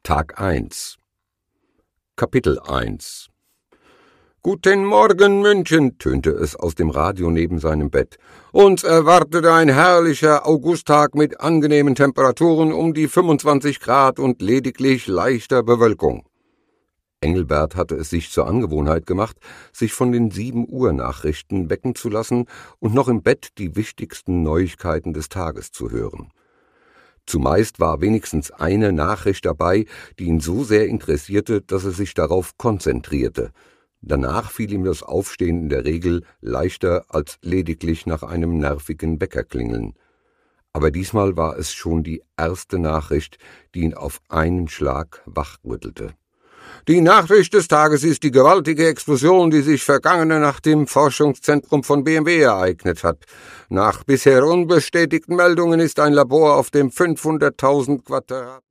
Tag 1 Kapitel 1 »Guten Morgen, München«, tönte es aus dem Radio neben seinem Bett. »Uns erwartet ein herrlicher Augusttag mit angenehmen Temperaturen um die 25 Grad und lediglich leichter Bewölkung.« Engelbert hatte es sich zur Angewohnheit gemacht, sich von den 7-Uhr-Nachrichten wecken zu lassen und noch im Bett die wichtigsten Neuigkeiten des Tages zu hören. Zumeist war wenigstens eine Nachricht dabei, die ihn so sehr interessierte, dass er sich darauf konzentrierte. Danach fiel ihm das Aufstehen in der Regel leichter als lediglich nach einem nervigen Weckerklingeln. Aber diesmal war es schon die erste Nachricht, die ihn auf einen Schlag wachrüttelte. »Die Nachricht des Tages ist die gewaltige Explosion, die sich vergangene Nacht im Forschungszentrum von BMW ereignet hat. Nach bisher unbestätigten Meldungen ist ein Labor auf dem 500.000 Quadrat